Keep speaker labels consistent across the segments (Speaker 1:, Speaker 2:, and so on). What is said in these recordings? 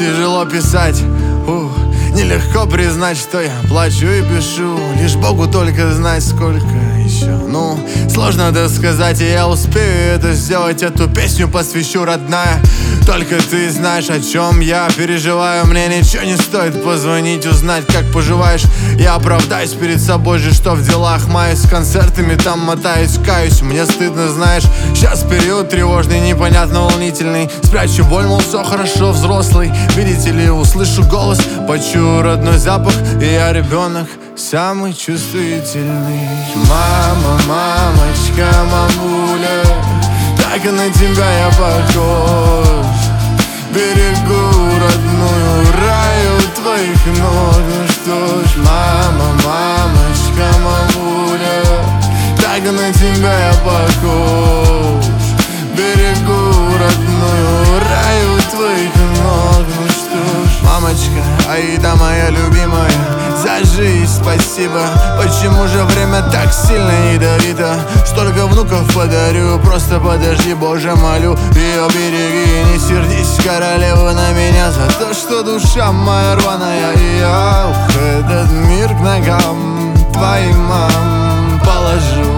Speaker 1: тяжело писать. Нелегко признать, что я плачу и пишу. Лишь Богу только знать, сколько еще. Сложно это сказать, и я успею это сделать. Эту песню посвящу, родная. Только ты знаешь, о чем я переживаю. Мне ничего не стоит позвонить, узнать, как поживаешь. Я оправдаюсь перед собой же, что в делах маюсь. С концертами там мотаюсь, каюсь. Мне стыдно, знаешь, сейчас период тревожный, непонятно волнительный. Спрячу боль, мол, все хорошо, взрослый. Видите ли, услышу голос, почую родной запах, и я ребенок, самый чувствительный. Мама, мамочка, мамуля, так и на тебя я похож. Берегу родную, раю твоих ног. Ну что ж, мама, мамочка, мамуля, так и на тебя я похож. Берегу родную, раю твоих ног. Ну что ж, мамочка, Аида моя любимая, за жизнь спасибо. Почему же время так сильно ядовито? Столько внуков подарю, просто подожди, Боже, молю. Ее береги, не сердись, королева, на меня за то, что душа моя рваная. И я этот мир к ногам твоим, мам, положу.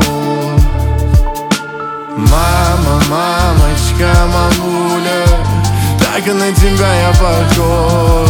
Speaker 1: Мама, мамочка, мамуля, так и на тебя я похож.